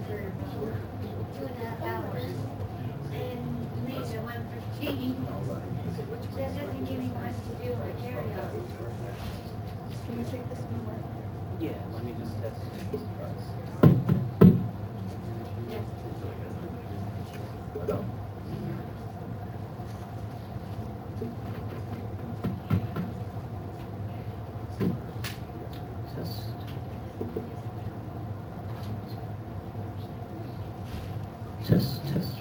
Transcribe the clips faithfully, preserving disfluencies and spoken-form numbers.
for two and a half hours. And maybe I went for tea. That doesn't give me much to do or carry out. Can you take this one? Yeah, let me just test. Yes. Test. Test, test.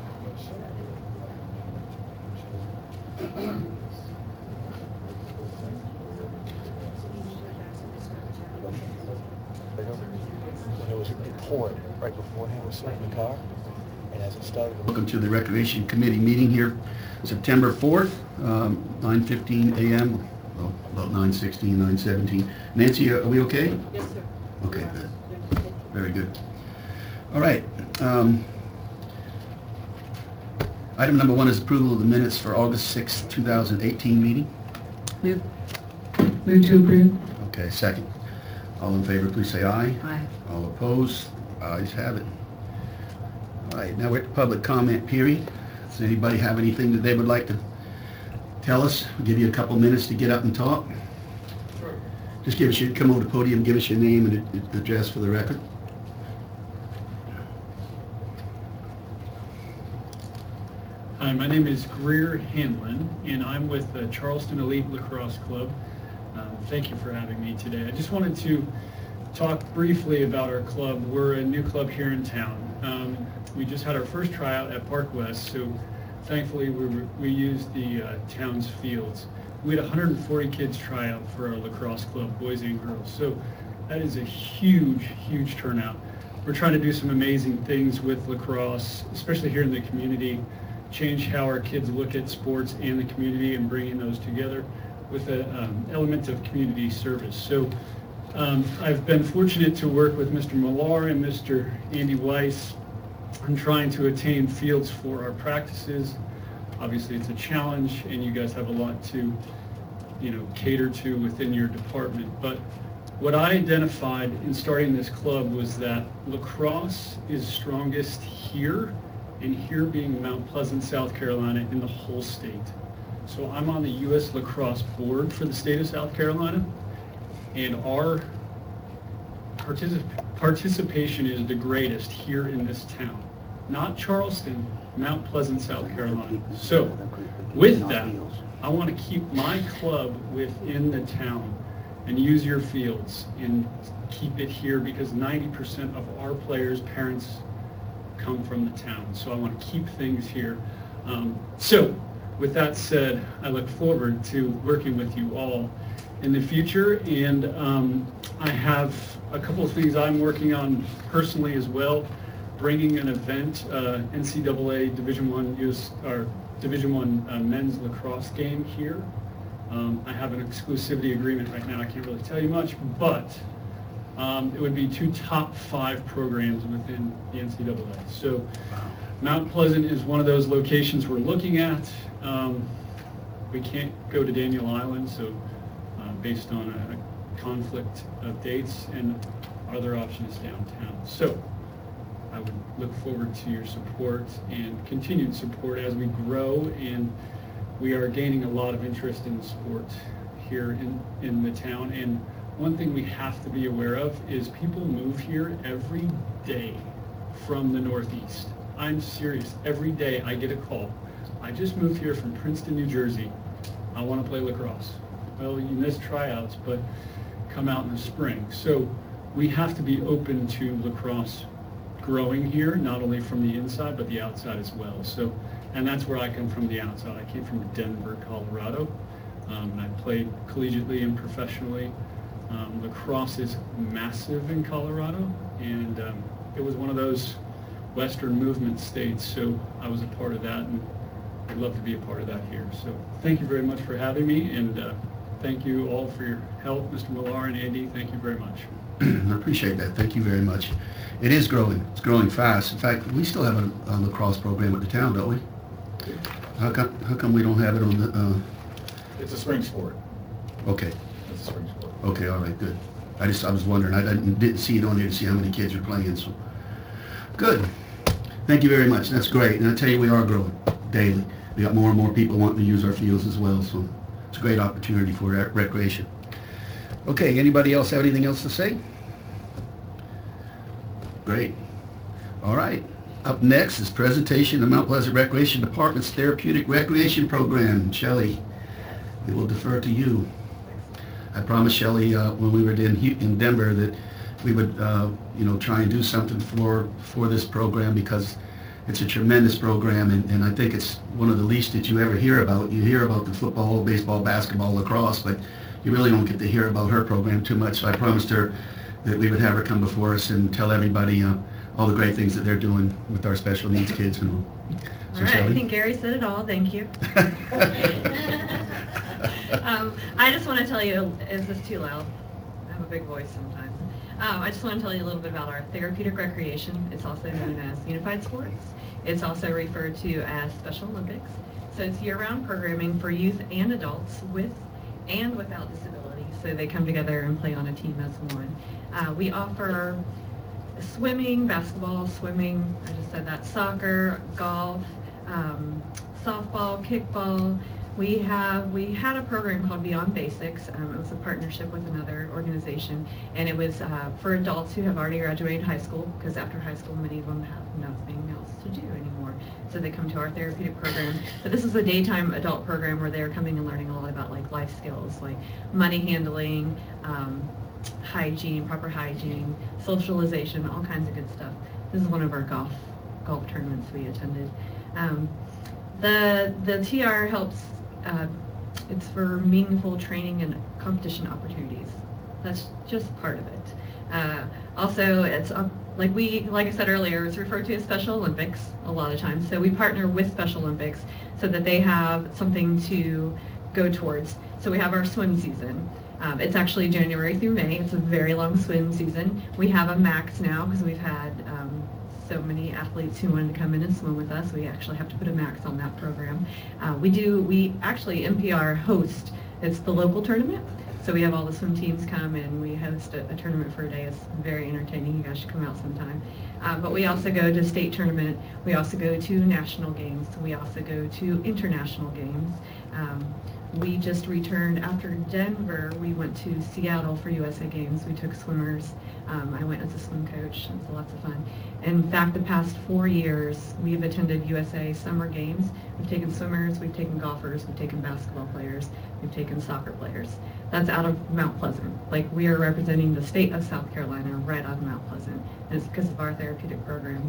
It was pouring right beforehand, was sitting in the car, and as it started. Welcome to the Recreation Committee meeting here, September fourth, um, nine fifteen a m, well, about nine sixteen, nine seventeen. Nancy, are we okay? Yes, sir. Okay, good. Very good. All right. Um, item number one is approval of the minutes for August sixth, two thousand eighteen meeting. Move, move to approve. Okay, second. All in favor, please say aye. Aye. All opposed? Ayes have it. All right, now we're at the public comment period. Does anybody have anything that they would like to tell us? We'll give you a couple minutes to get up and talk. Sure. Just give us your, come over to the podium, give us your name and a- address for the record. Hi, my name is Greer Hanlon, and I'm with the Charleston Elite Lacrosse Club. Uh, Thank you for having me today. I just wanted to talk briefly about our club. We're a new club here in town. Um, We just had our first tryout at Park West, so thankfully we were- we used the uh, town's fields. We had one hundred forty kids try out for our lacrosse club, boys and girls. So that is a huge, huge turnout. We're trying to do some amazing things with lacrosse, especially here in the community, change how our kids look at sports and the community and bringing those together with an um, element of community service. So um, I've been fortunate to work with Mister Millar and Mister Andy Weiss on trying to attain fields for our practices. Obviously, it's a challenge, and you guys have a lot to, you know, cater to within your department. But what I identified in starting this club was that lacrosse is strongest here, and here being Mount Pleasant, South Carolina, in the whole state. So I'm on the U S Lacrosse Board for the state of South Carolina, and our particip- participation is the greatest here in this town. Not Charleston, Mount Pleasant, South Carolina. So with that, I want to keep my club within the town and use your fields and keep it here because ninety percent of our players' parents come from the town. So I want to keep things here. Um, so with that said, I look forward to working with you all in the future, and um, I have a couple of things I'm working on personally as well, bringing an event, uh, N C double A Division One U S or Division One uh, men's lacrosse game here. Um, I have an exclusivity agreement right now. I can't really tell you much, but um, it would be two top five programs within the N C double A. So Mount Pleasant is one of those locations we're looking at. Um, we can't go to Daniel Island, so uh, based on a, a conflict of dates, and our other option is downtown. So I would look forward to your support and continued support as we grow, and we are gaining a lot of interest in the sport here in, in the town. And one thing we have to be aware of is people move here every day from the Northeast. I'm serious. Every day I get a call. I just moved here from Princeton, New Jersey. I want to play lacrosse. Well, you missed tryouts, but come out in the spring. So we have to be open to lacrosse growing here, not only from the inside, but the outside as well. So, and that's where I come from, the outside. I came from Denver, Colorado, um, and I played collegiately and professionally. Um, lacrosse is massive in Colorado, and um, it was one of those Western movement states, so I was a part of that, and I'd love to be a part of that here. So thank you very much for having me, and uh, thank you all for your help, Mister Millar and Andy. Thank you very much. I appreciate that. Thank you very much. It is growing. It's growing fast. In fact, we still have a, a lacrosse program at the town, don't we? How come, how come we don't have it on the, uh, It's a spring sport. okay, It's a spring sport. okay, all right, good. I just, I was wondering, I didn't, didn't see it on there to see how many kids are playing, so. Good. Thank you very much. That's great. And I tell you, we are growing daily. We got more and more people wanting to use our fields as well, so it's a great opportunity for rec- recreation. Okay, anybody else have anything else to say? Great. All right. Up next is presentation of Mount Pleasant Recreation Department's Therapeutic Recreation Program. Shelley, we will defer to you. I promised Shelley uh, when we were in, in Denver that we would, uh, you know, try and do something for for this program because it's a tremendous program, and, and I think it's one of the least that you ever hear about. You hear about the football, baseball, basketball, lacrosse, but you really don't get to hear about her program too much. So I promised her that we would have her come before us and tell everybody uh, all the great things that they're doing with our special needs kids and all. So All right, Shelley? I think Gary said it all, thank you. um, I just want to tell you, is this too loud? I have a big voice sometimes. Um, I just want to tell you a little bit about our therapeutic recreation. It's also known as Unified Sports. It's also referred to as Special Olympics. So it's year-round programming for youth and adults with and without disability. So they come together and play on a team as one. Uh, we offer swimming, basketball, swimming, I just said that, soccer, golf, um, softball, kickball. We have, we had a program called Beyond Basics. Um, it was a partnership with another organization, and it was uh, for adults who have already graduated high school, because after high school, many of them have nothing else to do anymore. So they come to our therapeutic program. But this is a daytime adult program where they're coming and learning a lot about like life skills, like money handling, um, hygiene, proper hygiene, socialization, all kinds of good stuff. This is one of our golf golf tournaments we attended. Um, the the T R helps. Uh, it's for meaningful training and competition opportunities. That's just part of it. Uh, also, it's uh, like we, like I said earlier, it's referred to as Special Olympics a lot of times. So we partner with Special Olympics so that they have something to go towards. So we have our swim season. Um, it's actually January through May. It's a very long swim season. We have a max now because we've had um, so many athletes who wanted to come in and swim with us. We actually have to put a max on that program. Uh, we do, we actually, M P R host, it's the local tournament. So we have all the swim teams come and we host a, a tournament for a day. It's very entertaining. You guys should come out sometime. Uh, but we also go to state tournament. We also go to national games. We also go to international games. Um, we just returned after Denver. We went to Seattle for U S A Games. We took swimmers. Um, I went as a swim coach. It was lots of fun. In fact, the past four years, we've attended U S A Summer Games. We've taken swimmers, we've taken golfers, we've taken basketball players, we've taken soccer players. That's out of Mount Pleasant. Like, we are representing the state of South Carolina right out of Mount Pleasant. And it's because of our therapeutic programs.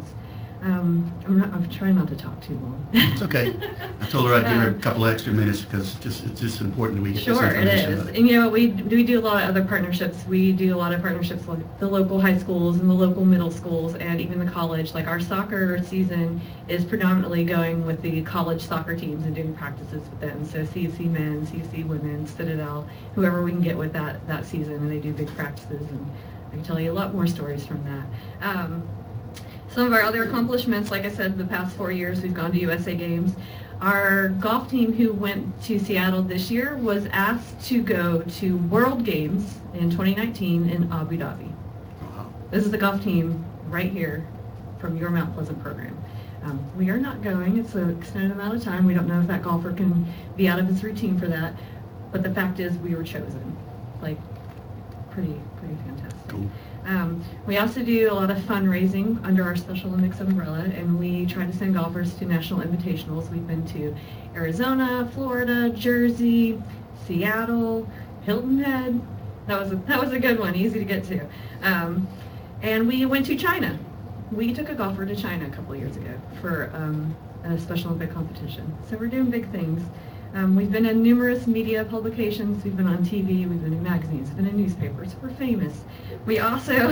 Um, I'm, not, I'm trying not to talk too long. It's okay. I told her I'd give her a couple extra minutes because it's just, it's just important that we get Sure, this it information is. out. And you know, we we do a lot of other partnerships. We do a lot of partnerships with the local high schools and the local middle schools and even the college. Like, our soccer season is predominantly going with the college soccer teams and doing practices with them. So C U C men, C U C women, Citadel, whoever we can get with that, that season, and they do big practices. And I can tell you a lot more stories from that. Um, Some of our other accomplishments, like I said, the past four years we've gone to U S A Games. Our golf team who went to Seattle this year was asked to go to World Games in twenty nineteen in Abu Dhabi. Wow. This is the golf team right here from your Mount Pleasant program. Um, we are not going. It's an extended amount of time. We don't know if that golfer can be out of his routine for that. But the fact is we were chosen. Like, pretty, pretty fantastic. Cool. Um, we also do a lot of fundraising under our Special Olympics umbrella, and we try to send golfers to national invitationals. We've been to Arizona, Florida, Jersey, Seattle, Hilton Head. That was a, that was a good one, easy to get to. Um, and we went to China. We took a golfer to China a couple of years ago for um, a Special Olympic competition. So we're doing big things. Um, we've been in numerous media publications. We've been on T V. We've been in magazines. We've been in newspapers. We're famous. We also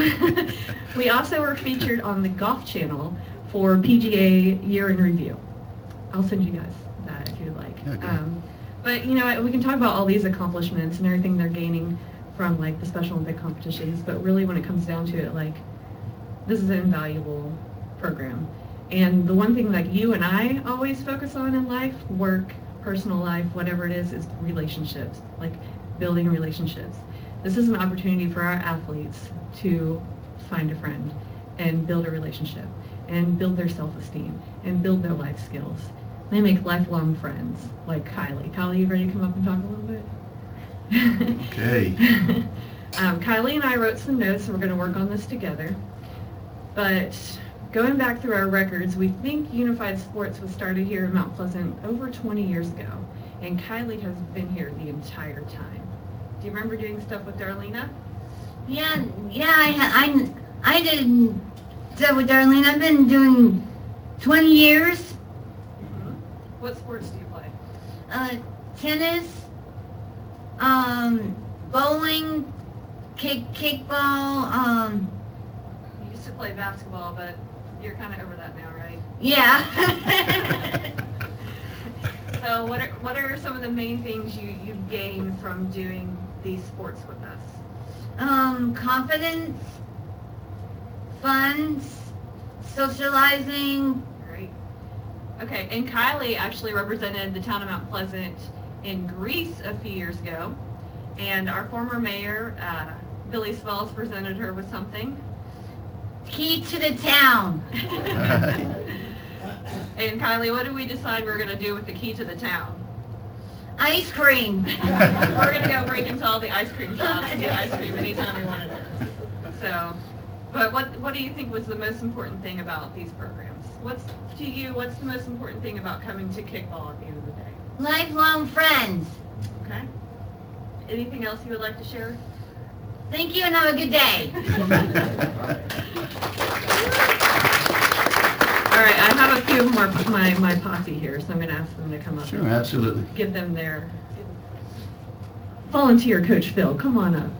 we also were featured on the Golf Channel for P G A Year in Review. I'll send you guys that if you'd like. Okay. Um, but you know, we can talk about all these accomplishments and everything they're gaining from like the Special Olympic competitions. But really, when it comes down to it, like, this is an invaluable program. And the one thing that you and I always focus on in life, work, personal life, whatever it is, is relationships, like building relationships. This is an opportunity for our athletes to find a friend, and build a relationship and build their self-esteem and build their life skills. They make lifelong friends, like Kylie. Kylie, you ready to come up and talk a little bit? Okay. um, Kylie and I wrote some notes, and we're going to work on this together. But going back through our records, we think Unified Sports was started here in Mount Pleasant over twenty years ago, and Kylie has been here the entire time. Do you remember doing stuff with Darlena? Yeah, yeah, I, ha- I, I did stuff with Darlene. I've been doing twenty years. Mm-hmm. What sports do you play? Uh, tennis, um, bowling, kick, kickball, um, You used to play basketball, but you're kind of over that now, right? yeah. So what are, what are some of the main things you, you've gained from doing these sports with us? um, confidence, fun, socializing. Great. Okay, and Kylie actually represented the town of Mount Pleasant in Greece a few years ago, and our former mayor, uh, Billy Smalls, presented her with something. Key to the town. And Kylie, what did we decide we were going to do with the key to the town? Ice cream. We're going to go break into all the ice cream shops and get ice cream, and anytime we wanted it. So, but what what do you think was the most important thing about these programs? What's, to you, what's the most important thing about coming to kickball at the end of the day? Lifelong friends. Okay. Anything else you would like to share? Thank you and have a good day. All right, I have a few more of my, my posse here, so I'm going to ask them to come up. Sure, and absolutely. give them their volunteer. Coach Phil, come on up.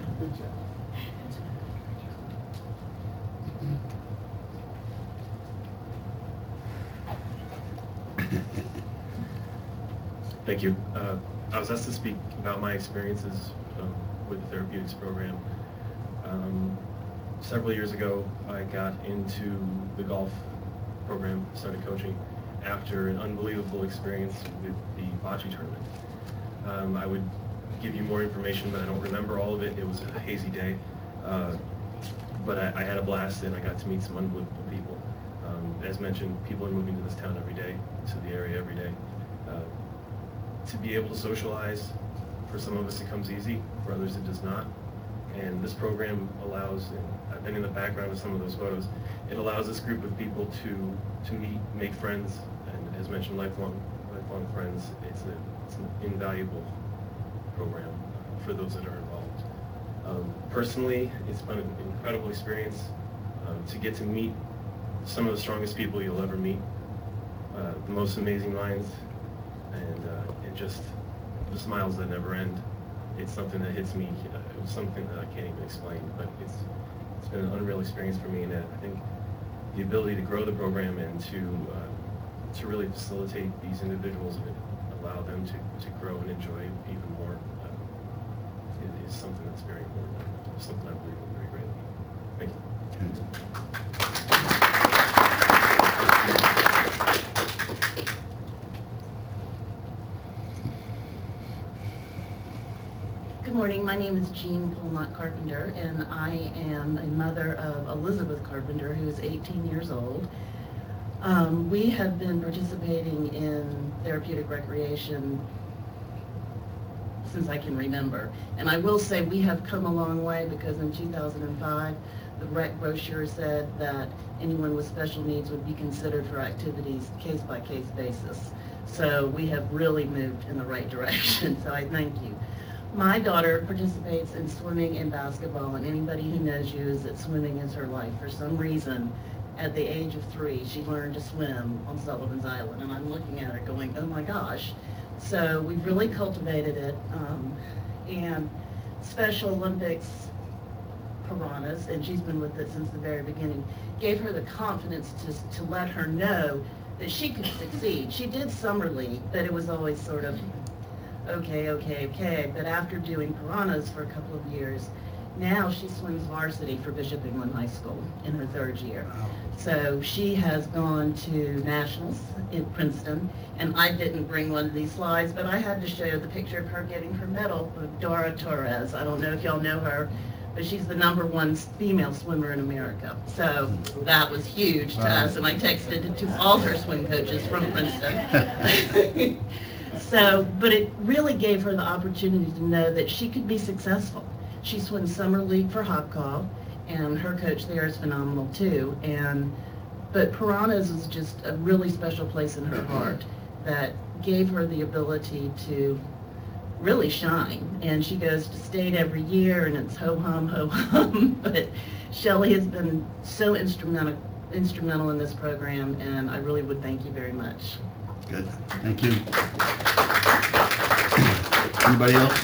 Thank you. Uh, I was asked to speak about my experiences um, with the therapeutics program. Um, several years ago, I got into the golf program, started coaching after an unbelievable experience with the bocce tournament. Um, I would give you more information, but I don't remember all of it. It was a hazy day, uh, but I, I had a blast, and I got to meet some unbelievable people. Um, as mentioned, people are moving to this town every day, to the area every day. Uh, to be able to socialize, for some of us it comes easy, for others it does not. And this program allows, and I've been in the background of some of those photos, it allows this group of people to to meet, make friends, and as mentioned, lifelong lifelong friends. It's, a, it's an invaluable program for those that are involved. Um, personally, it's been an incredible experience um, to get to meet some of the strongest people you'll ever meet, uh, the most amazing minds, and uh, it just, the smiles that never end. It's something that hits me. Uh, it was something that I can't even explain, but it's it's been an unreal experience for me, and I think the ability to grow the program and to uh, to really facilitate these individuals and allow them to, to grow and enjoy even more uh, is, is something that's very important. It's something I believe in very greatly. Thank you. Good morning. My name is Jean Polmont Carpenter, and I am a mother of Elizabeth Carpenter, who is eighteen years old. Um, we have been participating in therapeutic recreation since I can remember. And I will say we have come a long way, because in two thousand five, the rec brochure said that anyone with special needs would be considered for activities case-by-case basis. So we have really moved in the right direction, so I thank you. My daughter participates in swimming and basketball, and anybody who knows you is that swimming is her life. For some reason, at the age of three, she learned to swim on Sullivan's Island, and I'm looking at her going, oh my gosh. So we've really cultivated it, um, and Special Olympics Piranhas, and she's been with it since the very beginning, gave her the confidence to, to let her know that she could succeed. She did summer league, but it was always sort of, okay, okay, okay. But after doing Piranhas for a couple of years, now she swims varsity for Bishop England High School in her third year. So she has gone to nationals in Princeton, and I didn't bring one of these slides, but I had to show the picture of her getting her medal with Dora Torres. I don't know if y'all know her, but she's the number one female swimmer in America. So that was huge to us, and I texted it to all her swim coaches from Princeton. So, but it really gave her the opportunity to know that she could be successful. She swims summer league for Hopcall, and her coach there is phenomenal too. And but Piranhas is just a really special place in her heart that gave her the ability to really shine. And she goes to state every year, and it's ho hum, ho hum. But Shelley has been so instrumental instrumental in this program, and I really would thank you very much. Good, thank you. Anybody else?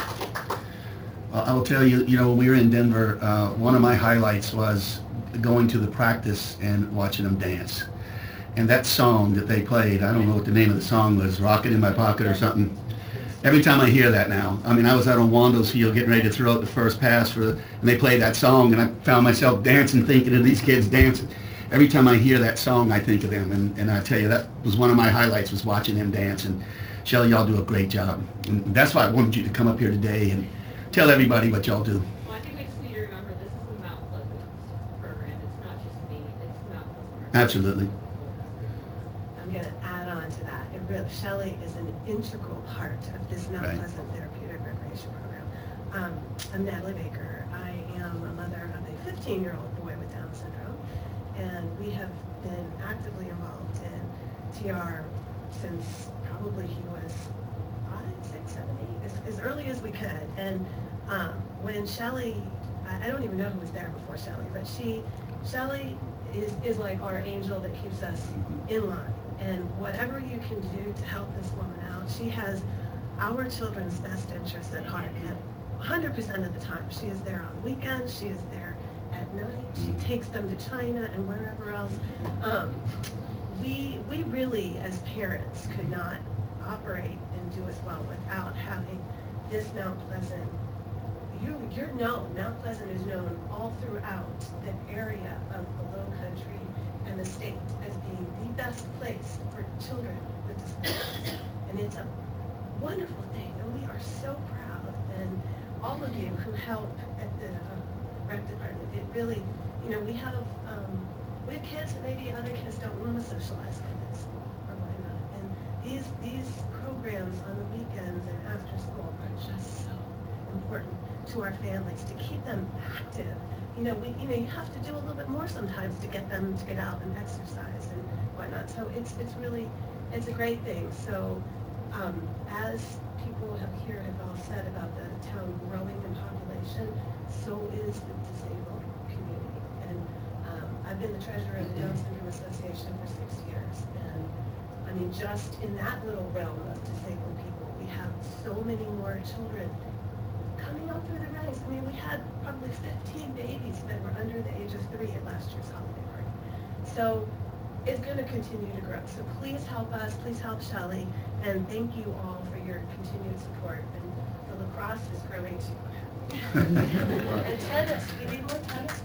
Well, I will tell you, you know, when we were in Denver, uh, one of my highlights was going to the practice and watching them dance. And that song that they played, I don't know what the name of the song was, Rocket in My Pocket or something. Every time I hear that now, I mean, I was out on Wando's Field getting ready to throw out the first pass for, the, and they played that song, and I found myself dancing, thinking of these kids dancing. Every time I hear that song, I think of them, and, and I tell you, that was one of my highlights, was watching them dance. And Shelley, y'all do a great job. And that's why I wanted you to come up here today and tell everybody what y'all do. Well, I think we just need to remember this is a Mount Pleasant program. It's not just me, it's Mount Pleasant. Absolutely. I'm going to add on to that. It really, Shelley is an integral part of this Mount Right. Pleasant Therapeutic Recreation Program. Um, I'm Natalie Baker. I am a mother of a fifteen-year-old boy with Down syndrome, and we have been actively involved in T R since probably he was five, six, seven, eight, as, as early as we could. And um, when Shelley, I, I don't even know who was there before Shelley, but she, Shelley is, is like our angel that keeps us in line. And whatever you can do to help this woman out, she has our children's best interests at heart. And one hundred percent of the time, she is there on weekends, she is there at night, she takes them to China and wherever else. Um, we, we really, as parents, could not operate and do as well without having this Mount Pleasant. You, you're known, Mount Pleasant is known all throughout the area of the Low Country and the state as being the best place for children with disabilities. And it's a wonderful thing, and we are so proud. And all of you who help at the uh, rec department, it really, you know, we have um, we have kids that maybe other kids don't want to socialize with us or whatnot. And these these programs on the weekends and after school are just so important to our families to keep them active. You know, we you know you have to do a little bit more sometimes to get them to get out and exercise and whatnot. So it's it's really it's a great thing. So um, as people have here have all said about the town growing in population, so is the disabled community. And um, I've been the treasurer of the Down Syndrome Association for six years. And I mean, just in that little realm of disabled people, we have so many more children coming up through the ranks. I mean, we had probably fifteen babies that were under the age of three at last year's holiday party. So it's going to continue to grow. So please help us, please help Shelley, and thank you all for your continued support. And the lacrosse is growing too. And tennis, we need more tennis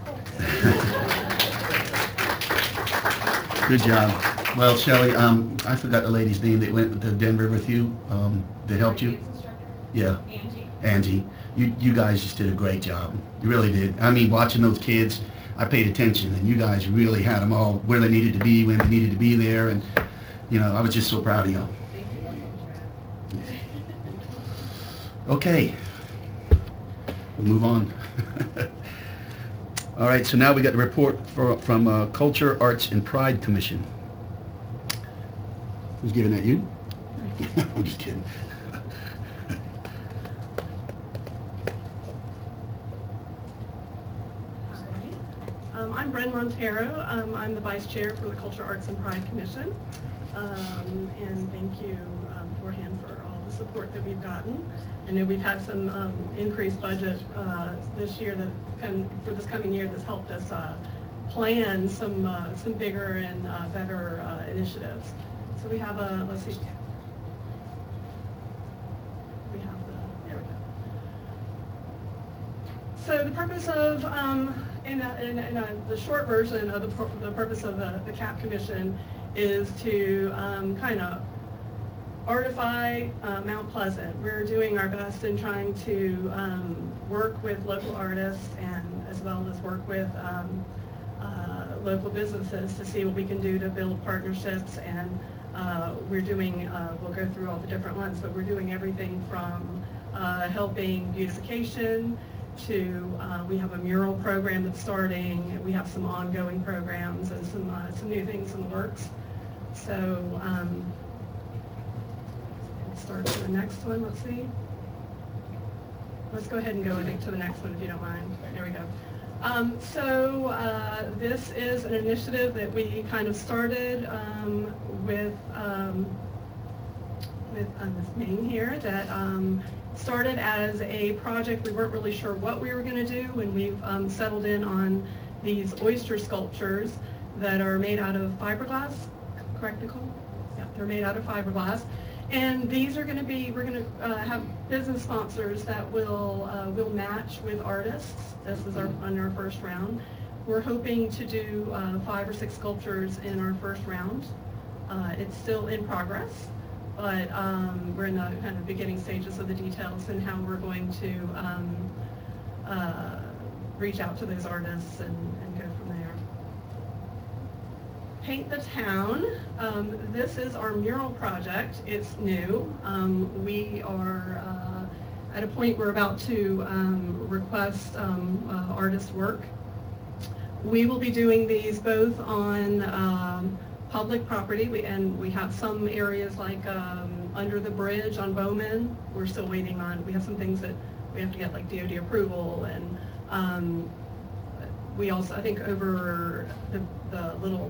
courts. Good job. Well, Shelley, um, I forgot the lady's name that went to Denver with you, um, that helped you. Yeah. Angie. Angie. You, you guys just did a great job. You really did. I mean, watching those kids, I paid attention, and you guys really had them all where they needed to be, when they needed to be there, and, you know, I was just so proud of you. Okay. We'll move on. All right, so now we got the report for, from uh, Culture, Arts, and Pride Commission. Who's giving that, you? I'm just kidding. Um, I'm Bren Montero. Um, I'm the Vice Chair for the Culture, Arts, and Pride Commission. Um, and thank you um, beforehand for all the support that we've gotten. I know we've had some um, increased budget uh, this year that, and for this coming year, that's helped us uh, plan some uh, some bigger and uh, better uh, initiatives. So we have a, let's see, we have the, there we go. So the purpose of, um, in, a, in, a, in a, the short version of the, the purpose of the, the C A P Commission is to um, kind of Artify uh, Mount Pleasant. We're doing our best in trying to um, work with local artists and as well as work with um, uh, local businesses to see what we can do to build partnerships. And uh, we're doing, uh, we'll go through all the different ones, but we're doing everything from uh, helping beautification to, uh, we have a mural program that's starting. We have some ongoing programs and some, uh, some new things in the works. So, um, start to the next one, let's see. Let's go ahead and go to the next one if you don't mind. There we go. Um, so uh, this is an initiative that we kind of started um, with, um, with um, this name here that um, started as a project. We weren't really sure what we were going to do, and we've um, settled in on these oyster sculptures that are made out of fiberglass. Correct, Nicole? Yeah, they're made out of fiberglass. And these are going to be, we're going to uh, have business sponsors that will uh, will match with artists. This is our, on our first round. We're hoping to do uh, five or six sculptures in our first round. Uh, it's still in progress, but um, we're in the kind of beginning stages of the details and how we're going to um, uh, reach out to those artists and, and go from there. Paint the Town. Um, this is our mural project. It's new. Um, we are uh, at a point we're about to um, request um, uh, artist work. We will be doing these both on um, public property, we, and we have some areas like um, under the bridge on Bowman. We're still waiting on, we have some things that we have to get like D O D approval, and um, we also, I think over the, the little,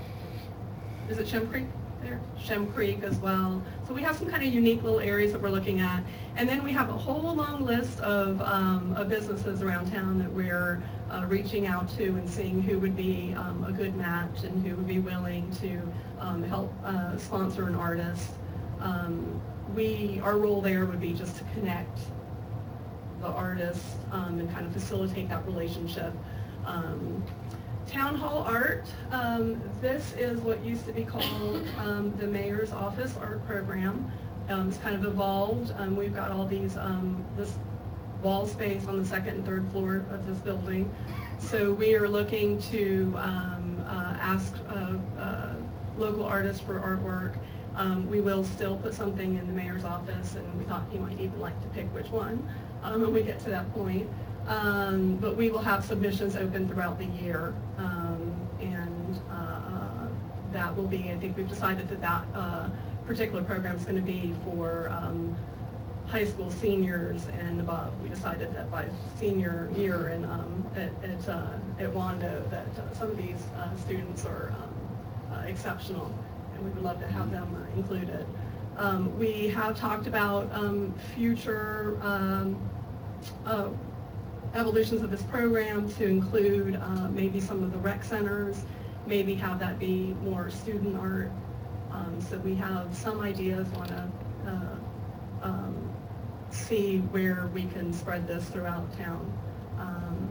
is it Shem Creek there? Shem Creek as well. So we have some kind of unique little areas that we're looking at. And then we have a whole long list of, um, of businesses around town that we're uh, reaching out to and seeing who would be um, a good match and who would be willing to um, help uh, sponsor an artist. Um, we, our role there would be just to connect the artist um, and kind of facilitate that relationship. Um, Town Hall Art, um, this is what used to be called um, the Mayor's Office Art Program. Um, it's kind of evolved. Um, we've got all these, um, this wall space on the second and third floor of this building. So we are looking to um, uh, ask uh, uh, local artists for artwork. Um, we will still put something in the mayor's office, and we thought he might even like to pick which one um, when we get to that point. Um, but we will have submissions open throughout the year, um, and uh, that will be, I think we've decided that that uh, particular program is going to be for um, high school seniors and above. We decided that by senior year and um, at, at, uh, at Wando that uh, some of these uh, students are um, uh, exceptional, and we would love to have them uh, included. Um, we have talked about um, future um, uh, evolutions of this program to include uh, maybe some of the rec centers, maybe have that be more student art. Um, so we have some ideas, want to uh, um, see where we can spread this throughout town. Um,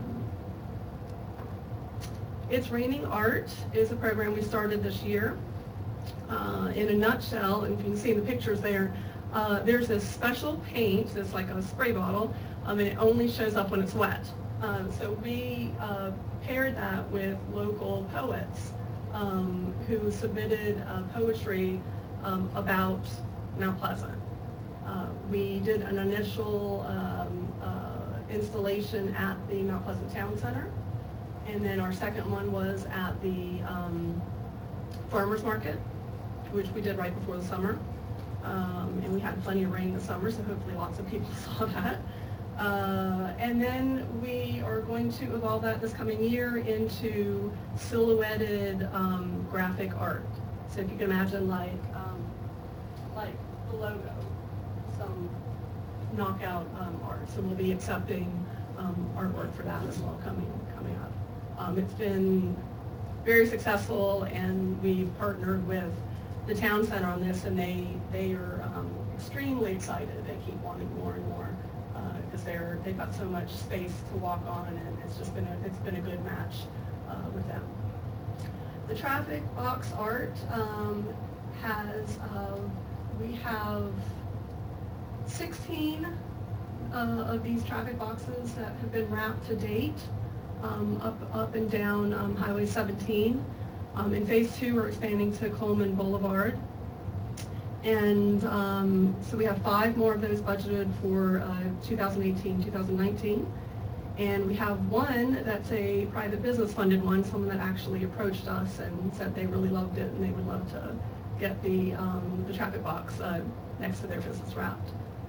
It's Raining Art is a program we started this year. Uh, in a nutshell, and if you can see in the pictures there, uh, there's this special paint that's like a spray bottle, um, and it only shows up when it's wet. Um, so we uh, paired that with local poets um, who submitted uh, poetry um, about Mount Pleasant. Uh, we did an initial um, uh, installation at the Mount Pleasant Town Center, and then our second one was at the um, Farmers Market, which we did right before the summer. Um, and we had plenty of rain this summer, so hopefully lots of people saw that. Uh, and then we are going to evolve that this coming year into silhouetted um, graphic art. So if you can imagine like, um, like the logo, some knockout um, art. So we'll be accepting um, artwork for that as well coming, coming up. Um, it's been very successful, and we've partnered with the town center on this, and they they are um, extremely excited. They keep wanting more and more because uh, they're they've got so much space to walk on, and it's just been a it's been a good match uh, with them. The traffic box art um, has uh, we have sixteen uh, of these traffic boxes that have been wrapped to date, um, up, up and down um, Highway seventeen. Um, in phase two, we're expanding to Coleman Boulevard. And um, so we have five more of those budgeted for uh, two thousand eighteen, two thousand nineteen. And we have one that's a private business funded one, someone that actually approached us and said they really loved it and they would love to get the, um, the traffic box uh, next to their business wrapped.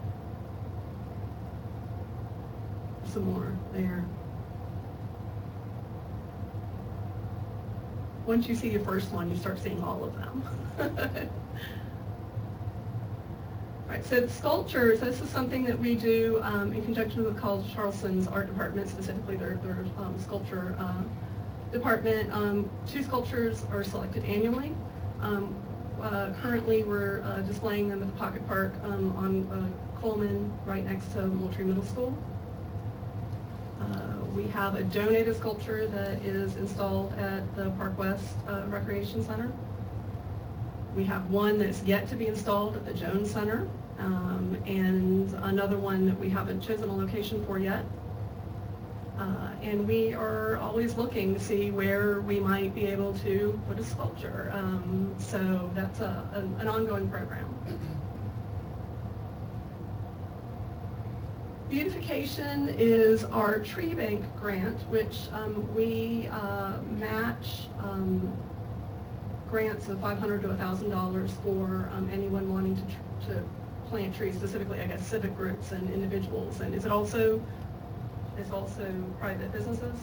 Some more there. Once you see your first one, you start seeing all of them. Right, so the sculptures, this is something that we do um, in conjunction with College of Charleston's art department, specifically their, their um, sculpture uh, department. Um, two sculptures are selected annually. Um, uh, currently, we're uh, displaying them at the Pocket Park um, on uh, Coleman, right next to Moultrie Middle School. Uh, we have a donated sculpture that is installed at the Park West uh, Recreation Center. We have one that's yet to be installed at the Jones Center, um, and another one that we haven't chosen a location for yet. Uh, and we are always looking to see where we might be able to put a sculpture. Um, so that's a, an, an ongoing program. Beautification is our tree bank grant, which um, we uh, match um, grants of five hundred dollars to one thousand dollars for um, anyone wanting to, tr to plant trees, specifically, I guess, civic groups and individuals. And is it also, is also private businesses?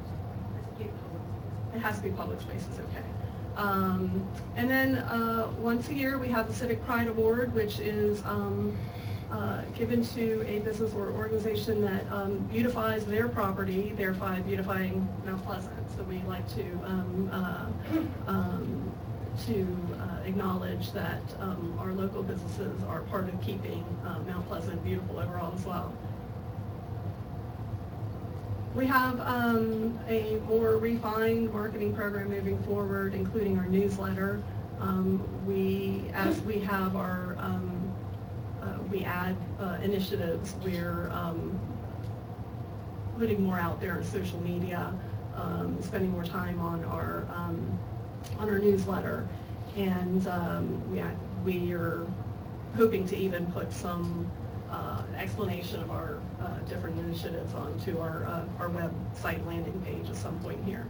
It has to be public spaces, okay. Um, and then uh, once a year we have the Civic Pride Award, which is um, uh, given to a business or organization that um, beautifies their property, thereby beautifying Mount Pleasant. So we like to um, uh, um, to uh, acknowledge that um, our local businesses are part of keeping uh, Mount Pleasant beautiful overall as well. We have um, a more refined marketing program moving forward, including our newsletter. Um, we, as we have our, um, uh, we add uh, initiatives, we're um, putting more out there on social media, um, spending more time on our um, on our newsletter, and um, we we are hoping to even put some uh, explanation of our uh, different initiatives onto our uh, our website landing page at some point here.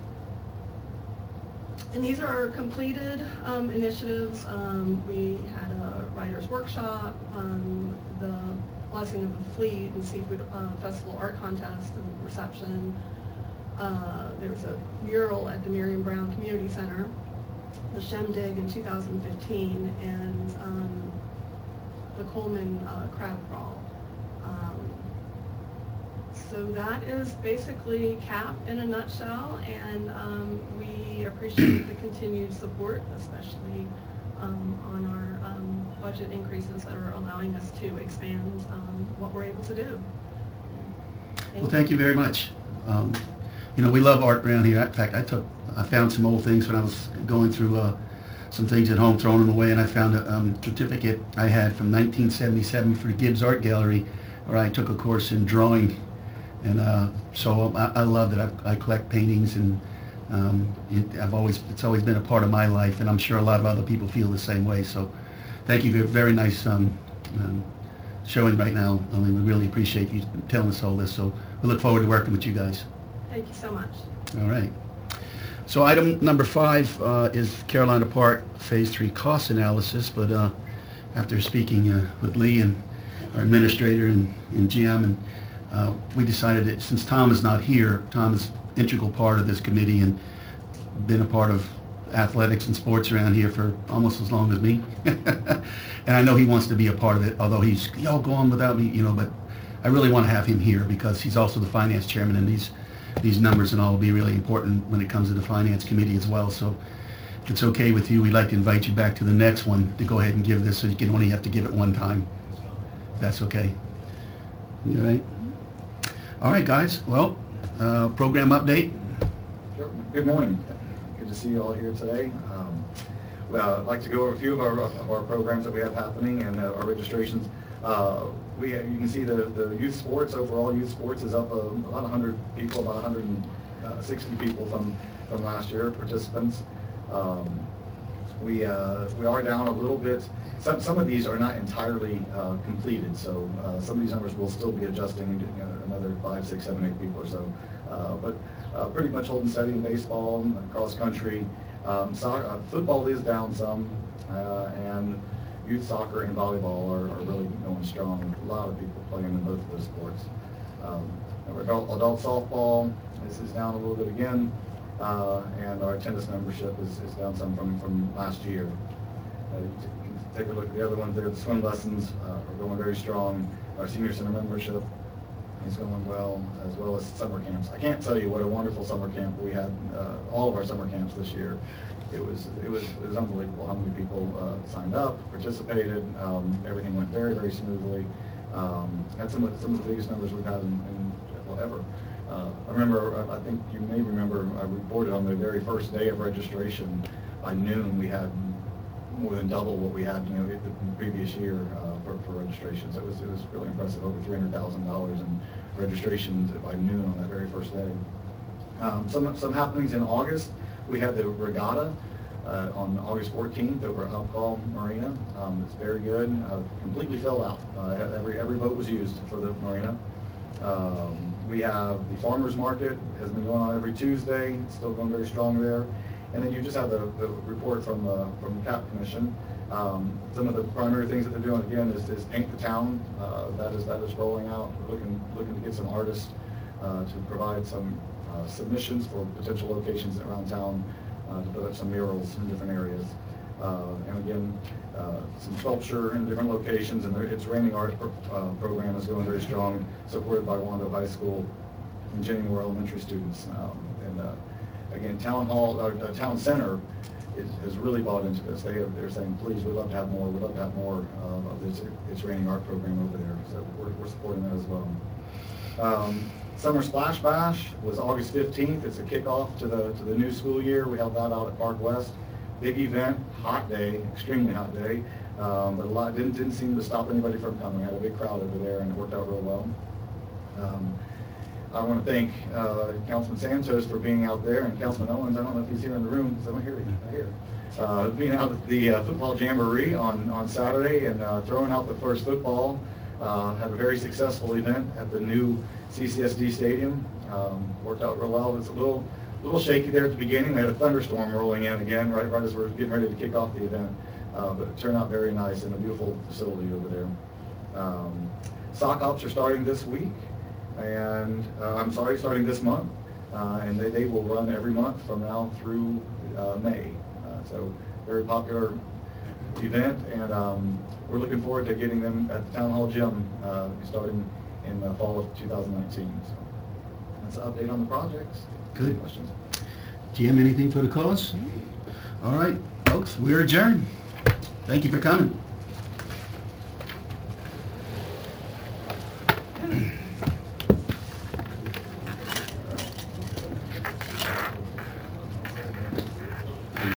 And these are our completed um, initiatives. Um, we had a writer's workshop, um, the Blessing of the Fleet and Seafood uh, Festival art contest and reception. Uh, there was a mural at the Miriam Brown Community Center, the Shindig in two thousand fifteen, and um, the Coleman uh, Crab Crawl. Um, so that is basically C A P in a nutshell, and um, we appreciate the continued support, especially um, on our um, budget increases that are allowing us to expand um, what we're able to do. Thank Well, thank you very much. Um, You know, we love art around here. In fact, I took, I found some old things when I was going through uh, some things at home, throwing them away, and I found a um, certificate I had from nineteen seventy-seven for Gibbs Art Gallery, where I took a course in drawing, and uh, so I, I love it. I, I collect paintings, and um, it, I've always, it's always been a part of my life, and I'm sure a lot of other people feel the same way. So, thank you. Very, very nice um, um, showing right now. I mean, we really appreciate you telling us all this. So, we look forward to working with you guys. Thank you so much. All right. So item number five uh, is Carolina Park Phase Three cost analysis. But uh, after speaking uh, with Lee and our administrator and, and Jim, and uh, we decided that since Tom is not here, Tom is an integral part of this committee and been a part of athletics and sports around here for almost as long as me. And I know he wants to be a part of it, although he's, y'all go on without me, you know, but I really want to have him here because he's also the finance chairman, and these these numbers and all will be really important when it comes to the finance committee as well. So if it's okay with you, we'd like to invite you back to the next one to go ahead and give this, so you can only have to give it one time. If that's okay. You all right? All right, guys. Well, uh, program update. Sure. Good morning. Good to see you all here today. Um, uh, I'd like to go over a few of our, of our programs that we have happening and uh, our registrations. Uh, we have, you can see the, the youth sports, overall youth sports is up uh, about one hundred people, about one hundred sixty people from, from last year, participants. Um, we, uh, we are down a little bit. Some, some of these are not entirely uh, completed, so uh, some of these numbers will still be adjusting, you know, another five, six, seven, eight people or so. Uh, but uh, pretty much holding steady in baseball, cross country. Um, soccer, uh, football is down some, uh, and youth soccer and volleyball are, are really going strong. A lot of people playing in both of those sports. Um, our adult, adult softball is, is down a little bit again, uh, and our tennis membership is, is down some from, from last year. Uh, you can take a look at the other ones there. The swim lessons uh, are going very strong. Our senior center membership is going well, as well as summer camps. I can't tell you what a wonderful summer camp we had. Uh, all of our summer camps this year. It was it was it was unbelievable how many people uh, signed up, participated. Um, everything went very very smoothly. Um, had some of some of the biggest numbers we've had in, in well, ever. Uh, I remember. I think you may remember. I reported on the very first day of registration. By noon, we had more than double what we had, you know, the previous year uh, for, for registrations. It was it was really impressive. Over three hundred thousand dollars in registrations by noon on that very first day. Um, some some happenings in August. We had the regatta uh, on August fourteenth over at Hopcall Marina. Um, it's very good. Uh, completely filled out. Uh, every every boat was used for the marina. Um, we have the farmers market has been going on every Tuesday. It's still going very strong there. And then you just have the, the report from uh, from the C A P Commission. Um, some of the primary things that they're doing again is, is paint the town. Uh, that is that is rolling out. We're looking looking to get some artists uh, to provide some uh, submissions for potential locations around town uh, to put up some murals in different areas. Uh, and again, uh, some sculpture in different locations. And its Raining Art pro uh, program is going very strong, supported by Wando High School and Jenny Moore Elementary students. Um, and uh, Again, Town Hall, uh, uh, Town Center is, has really bought into this. They have, they're saying, please, we'd love to have more. We'd love to have more uh, of this It's Raining Art program over there. So we're, we're supporting that as well. Um, Summer Splash Bash was August fifteenth. It's a kickoff to the to the new school year. We held that out at Park West. Big event, hot day, extremely hot day, um, but a lot didn't didn't seem to stop anybody from coming. I had a big crowd over there, and it worked out real well. Um, I want to thank uh, Councilman Santos for being out there, and Councilman Owens. I don't know if he's here in the room, so I'm here. I'm here. Uh, being out at the uh, football jamboree on on Saturday and uh, throwing out the first football. Uh, had a very successful event at the new C C S D Stadium. Um, worked out real well. It's a little little shaky there at the beginning. We had a thunderstorm rolling in again right right as we we're getting ready to kick off the event, uh, but it turned out very nice and a beautiful facility over there. Um, sock hops are starting this week. And uh, I'm sorry, starting this month, uh, and they, they will run every month from now through uh, May. Uh, so very popular event, and um, we're looking forward to getting them at the Town Hall Gym uh, starting in the fall of two thousand nineteen. So that's an update on the projects. Good. Any questions? Jim, anything for the cause? All right, folks, we're adjourned. Thank you for coming.